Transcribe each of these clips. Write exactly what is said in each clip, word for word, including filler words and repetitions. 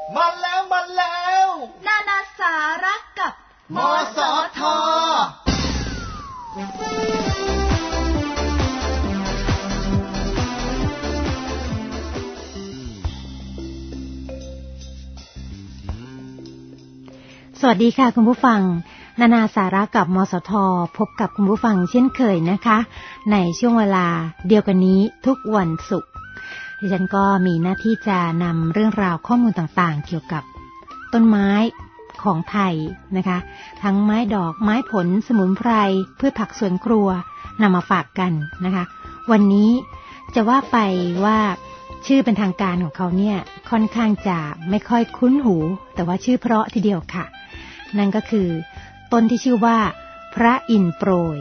มาแล้วมาแล้วนานาสาระกับมสทสวัสดีค่ะคุณผู้ฟังนานาสาระกับมสทพบกับคุณผู้ฟังเช่นเคยนะคะในช่วงเวลาเดียวกันนี้ทุกวันศุกร์ดิฉันก็มีหน้าที่จะนำเรื่องราวข้อมูลต่างๆเกี่ยวกับต้นไม้ของไทยนะคะทั้งไม้ดอกไม้ผลสมุนไพรพืชผักสวนครัวนำมาฝากกันนะคะวันนี้จะว่าไปว่าชื่อเป็นทางการของเขาเนี่ยค่อนข้างจะไม่ค่อยคุ้นหูแต่ว่าชื่อเพราะทีเดียวค่ะนั่นก็คือต้นที่ชื่อว่าพระอินทร์โปรย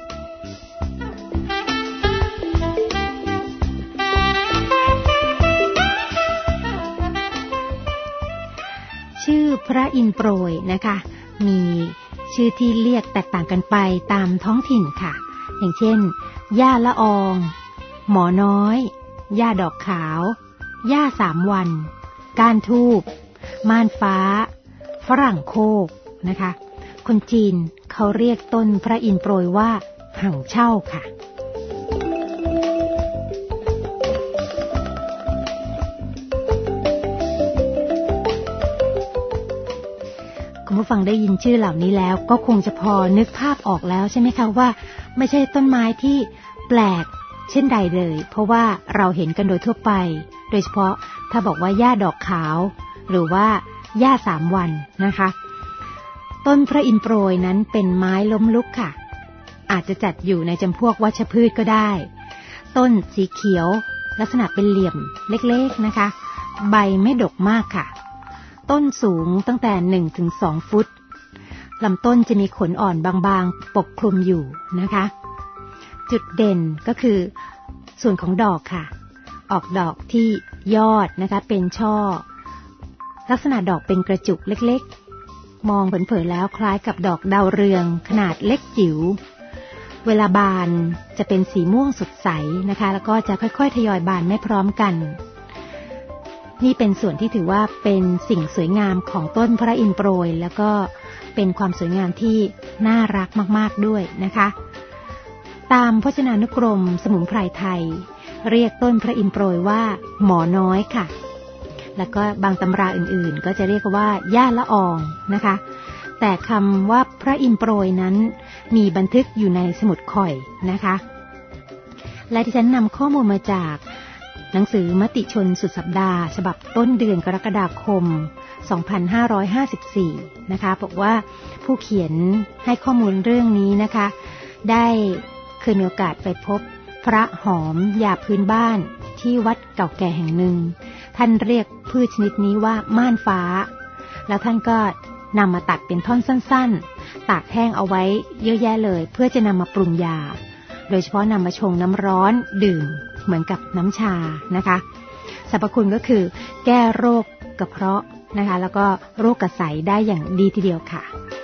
ชื่อพระอินทร์โปรยนะคะมีชื่อที่เรียกแตกต่างกันไปตามท้องถิ่นค่ะอย่างเช่นหญ้าละอองหมอน้อยหญ้าดอกขาวหญ้าสามวันก้านทูบม่านฟ้าฝรั่งโคกนะคะคนจีนเขาเรียกต้นพระอินทร์โปรยว่าหั่งเช่าค่ะคุณผู้ฟังได้ยินชื่อเหล่านี้แล้วก็คงจะพอนึกภาพออกแล้วใช่ไหมคะว่าไม่ใช่ต้นไม้ที่แปลกเช่นใดเลยเพราะว่าเราเห็นกันโดยทั่วไปโดยเฉพาะถ้าบอกว่าหญ้าดอกขาวหรือว่าหญ้าสามวันนะคะต้นพระอินทร์โปรยนั้นเป็นไม้ล้มลุกค่ะอาจจะจัดอยู่ในจำพวกวัชพืชก็ได้ต้นสีเขียวลักษณะเป็นเหลี่ยมเล็กๆนะคะใบไม่ดกมากค่ะต้นสูงตั้งแต่ หนึ่งถึงสอง ฟุตลำต้นจะมีขนอ่อนบางๆปกคลุมอยู่นะคะจุดเด่นก็คือส่วนของดอกค่ะออกดอกที่ยอดนะคะเป็นช่อลักษณะดอกเป็นกระจุกเล็กๆมองเผินๆแล้วคล้ายกับดอกดาวเรืองขนาดเล็กจิ๋วเวลาบานจะเป็นสีม่วงสดใสนะคะแล้วก็จะค่อยๆทยอยบานไม่พร้อมกันนี่เป็นส่วนที่ถือว่าเป็นสิ่งสวยงามของต้นพระอินทร์โปรยแล้วก็เป็นความสวยงามที่น่ารักมากๆด้วยนะคะตามพจนานุกรมสมุนไพรไทยเรียกต้นพระอินทร์โปรยว่าหมอน้อยค่ะแล้วก็บางตำราอื่นๆก็จะเรียกว่าหญ้าละอองนะคะแต่คำว่าพระอินทร์โปรยนั้นมีบันทึกอยู่ในสมุดข่อยนะคะและที่ฉันนำข้อมูลมาจากหนังสือมติชนสุดสัปดาห์ฉบับต้นเดือนกรกฎาคมสองพันห้าร้อยห้าสิบสี่นะคะบอกว่าผู้เขียนให้ข้อมูลเรื่องนี้นะคะได้เคยมีโอกาสไปพบพระหอมยาพื้นบ้านที่วัดเก่าแก่แห่งหนึ่งท่านเรียกพืชชนิดนี้ว่าม่านฟ้าแล้วท่านก็นำมาตัดเป็นท่อนสั้นๆตากแห้งเอาไว้เยอะแยะเลยเพื่อจะนำมาปรุงยาโดยเฉพาะนำมาชงน้ำร้อนดื่มเหมือนกับน้ำชานะคะสรรพคุณก็คือแก้โรคกระเพาะนะคะแล้วก็โรคกระใสได้อย่างดีทีเดียวค่ะ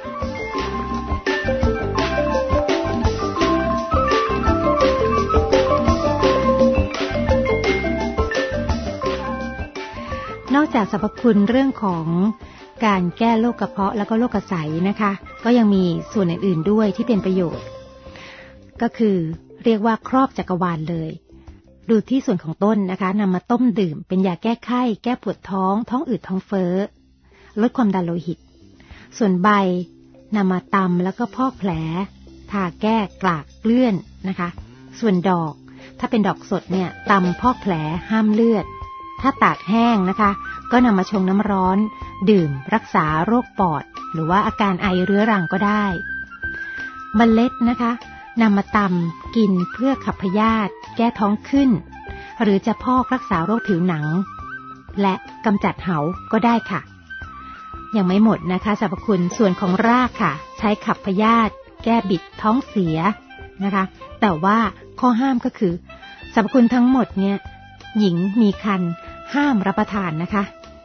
นอกจากสรรพคุณเรื่องของการแก้โรคกระเพาะแล้วก็โรคกระใสนะคะก็ยังมีส่วนอื่นๆด้วยที่เป็นประโยชน์ก็คือเรียกว่าครอบจักรวาลเลยดูที่ส่วนของต้นนะคะนำมาต้มดื่มเป็นยาแก้ไข้แก้ปวดท้องท้องอืดท้องเฟ้อลดความดันโลหิตส่วนใบนำมาตำแล้วก็พอกแผลทาแก้กลากเลื่อนนะคะส่วนดอกถ้าเป็นดอกสดเนี่ยตำพอกแผลห้ามเลือดถ้าตากแห้งนะคะก็นำมาชงน้ำร้อนดื่มรักษาโรคปอดหรือว่าอาการไอเรื้อรังก็ได้เมล็ดนะคะนำมาตำกินเพื่อขับพยาธิแก้ท้องขึ้นหรือจะพอกรักษาโรคผิวหนังและกำจัดเหาก็ได้ค่ะยังไม่หมดนะคะสรรพคุณส่วนของรากค่ะใช้ขับพยาธิแก้บิดท้องเสียนะคะแต่ว่าข้อห้ามก็คือสรรพคุณทั้งหมดเนี่ยหญิงมีครรภ์ห้ามรับประทานนะคะ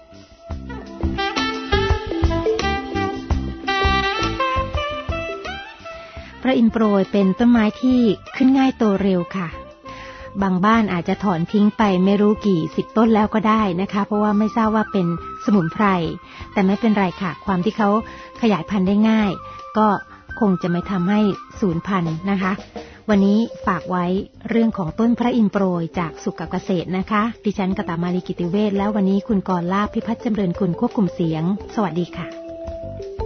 พระอินทร์โปรยเป็นต้นไม้ที่ขึ้นง่ายโตเร็วค่ะ บางบ้านอาจจะถอนทิ้งไปไม่รู้กี่สิบต้นแล้วก็ได้นะคะเพราะว่าไม่ทราบว่าเป็นสมุนไพรแต่ไม่เป็นไรค่ะความที่เขาขยายพันธุ์ได้ง่ายก็คงจะไม่ทำให้สูญพันธุ์นะคะวันนี้ฝากไว้เรื่องของต้นพระอินทร์โปรยจากสุขเกษตรนะคะดิฉันกตมาลีกิติเวชแล้ววันนี้คุณกรลาภพิพัฒน์จำเริญกุลควบคุมเสียงสวัสดีค่ะ